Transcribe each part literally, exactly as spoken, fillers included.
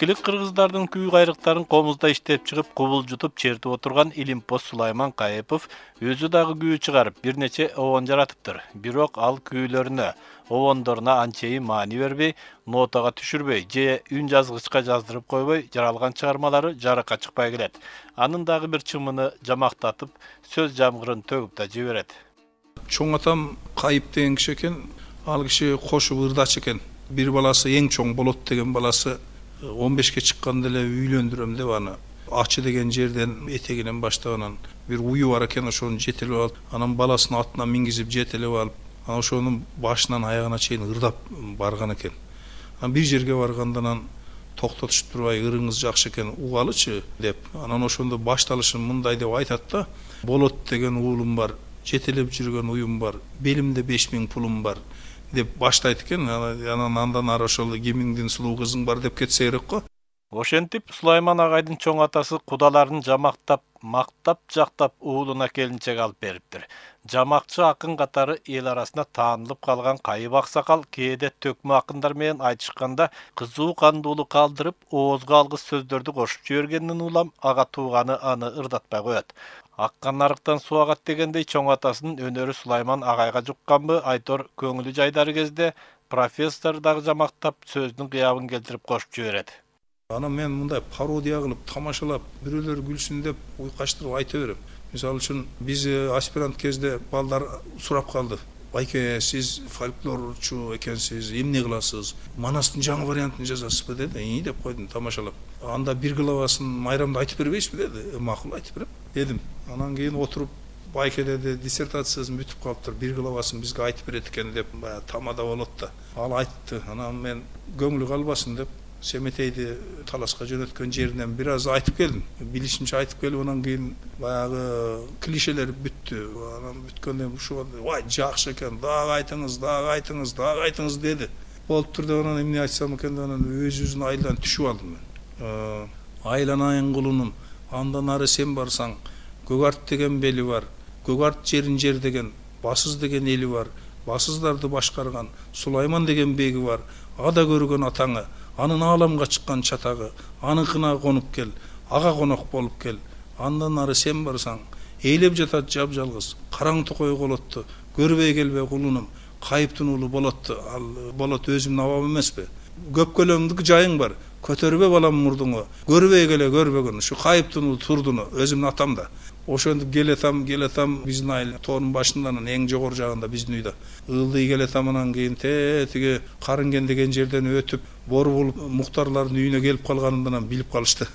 Эркилик кыргыздардын күй кайрыктарын комузда иштеп чыгып, кубулжутуп чертип отурган Илимпоз Сулайман Кайыпов өзү дагы күү чыгарып, бир нече обон жаратыптыр. Бирок ал күүлөрүнө, обондоруна анчейин маани бербей, нотага түшүрбөй, же үн жазгычка жаздырып койбой, жаралган чыгармалары жарыкка чыкпай келет. Анын дагы бир чымыны жамактатып, сөз жамгырын төгүп да жиберет. Чоң атам Кайып деген киши экен, ал киши кошуп ырдач экен. Бир баласы эң чоң болот деген баласы он бешке чыкканда эле үйлөндүрөм деп аны Ачы деген жерден этегинен баштап анан бир уyu бар экен, ошону жетелеп алып, анан баласын атына мингизип жетелеп алып, анан ошонун башынан аягына чейин ырдап барган экен. Анан бир жерге барганда анан токтотушуп турбай, ырыңыз жакшы экен, угалычы деп, анан ошондо башталышын мындай деп айтат да: болот деген уулум бар, жетелеп жүргөн уюм бар, белимде беш миң пулум бар деп баштайт экен. Анан андан ары ошол кимиңдин сулуу кызың бар деп кетсе керек го. Ошентип Сулайман агайдын чоң атасы кудаларын жамактап, мактап, жактап уулуна келинчек алып бериптир. Жамакчы акын катары эл арасында таанылып калган Кайып аксакал кээде төкмө акындар менен айтышканда кызуу кандуулук калтырып, оозго алгыс сөздөрдү кошуп жибергенин улам ага тууганы аны ырдатпай коет. Аккан арыктан суу агат дегендей чоң атасынын өнөрү Сулайман агайга жукканбы айтор көңүлү жайдары кезде профессор дагы жамактап сөздүн кыябын келтирип кошуп жиберет. Анан мен мындай пародия кылып, тамашалап, бирөөлөр күлсүн деп уйкаштырып айта берем. Мисалы үчүн биз аспирант кезде балдар сурап калды: "Байке, сиз фольклорчу экенсиз, эмне кыласыз? Манастын жаңы вариантын жазасызбы?" деди. "И" деп койдум тамашалап. "Анда бир главасын майрамда айтып бербейсизби?" деди. "Макул, айтып берем" дедим. Анан кийин отуруп, "Байке деди, диссертациясын бүтүп калыптыр, бир главасын бизге айтып берет экен" деп баягы тамада болот да. Ал айтты. Анан мен көңүлү калбасын деп Семетейди талашка жөнөткөн жеринен бир аз айтып келдим. Билишимче айтып келип, анан кийин баягы клишелер бүттү. Анан бүткөндөн ушул "Вай, жакшы экен, дагы айтыңыз, дагы айтыңыз, дагы айтыңыз" деди. Болуптур деп анан эмне айтсам экен деп анан өзүбүздүн айылдан түшүп алдым мен. "Айланайын кулунум, андан ары сен барсаң, Көгарт деген бели бар, Көгарт жерин жер деген, Басыз деген эли бар, Басыздарды башкарган Сулайман деген беги бар, ада көргөн атаңы, анын ааламга чыккан чатагы, аныкына конуп кел, ага конок болуп кел. Андан ары сен барсаң, ээлеп жатат жап-жалгыз, караң токой колотту, көрбөй келбе кулунум, Кайыптын уулу болотту." Ал болот өзүмдүн абам эмеспи? "Көп көлөмдүк жайың бар, көтөрбө балам мурдуңу, көрбөй келе көрбөгөн, ушу Кайыптын уулу Турдуну, өзүмдүн атам да." Ошентип келетам, келетам, биздин айыл тоонун башындан эң жогору жагында биздин үйдө. Ылдый келетам, анан кийин те тиги Карынген деген жерден өтүп, Борбул Муктарлардын үйүнө келип калганымдан билип калышты.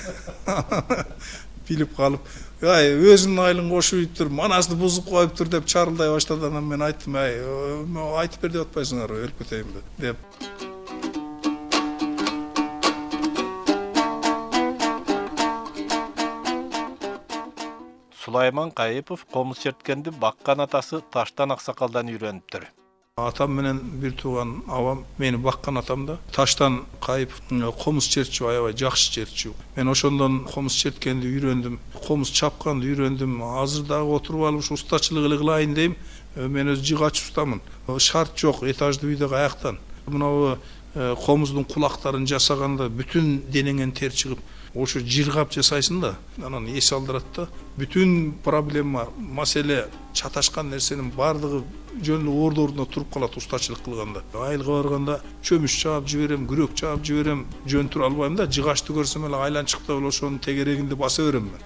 Билип калып, "Ай, өзүнүн айылын кошуп ийиптир, манасты бузуп коюптур" деп чарылдай баштады. Анан мен айттым: "Ай, айтып бер деп атпайсыңарбы, өлүп кетейинби" деп. Сулайман Кайыпов комуз черткенди баккан атасы Таштан аксакалдан үйрөнүптүр. Атам менен бир тууган абам мени баккан атам да. Таштан Кайып комуз чертчү, аябай жакшы чертчү. Мен ошондон комуз черткенди үйрөндүм, комуз чапканды үйрөндүм. Азыр дагы отуруп алып ушу устачылык эле кылайын дейм. Мен өзү жыгач устамын. Шарт жок, этаждуу үйдө каяктан. Мына комуздун кулактарын жасаганда бүтүн денеңен тер чыгып, ошо жыргап жасайсың да, анан эс алдырат да. Бүтүн проблема, маселе, чаташкан нерсенин бардыгы жөн эле орду-ордуна туруп калат устачылык кылганда. Айылга барганда чөмүч чаап жиберем, күрөк чаап жиберем, жөн тура албайм да. Жыгачты көрсөм эле айланчыкта эле ошонун тегерегинде баса берем мен.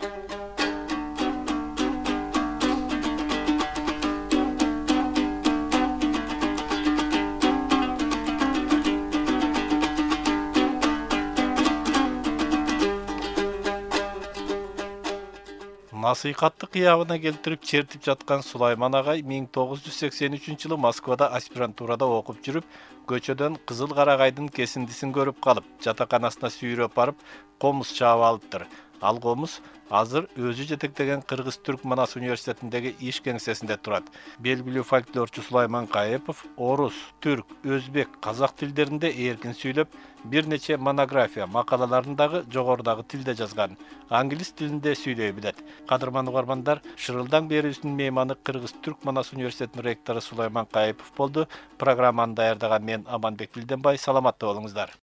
Насыйкатты кыябына келтирип чертип жаткан Сулайман агай миң тогуз жүз сексен үчүнчү жылы Москвада аспирантурада окуп жүрүп, көчөдөн Кызыл Карагайдын кесиндисин көрүп калып, жатаканасына сүйрөп барып, комуз чаап алыптыр. Ал комуз азыр өзү жетектеген Кыргыз-Түрк Манас университетиндеги иш кеңсесинде турат. Белгилүү фольклорчу Сулайман Кайыпов орус, түрк, өзбек, казак тилдеринде эркин сүйлөп, бир нече монография, макалаларын дагы жогорудагы тилде жазган. Англис тилинде сүйлөй билет. Кадырман угармандар, Шырылдаң берүүсүнүн мейманы Кыргыз-Түрк Манас университетинин ректору Сулайман Кайыпов болду. Программаны даярдаган мен Аманбек Билденбай. Саламатта болуңуздар.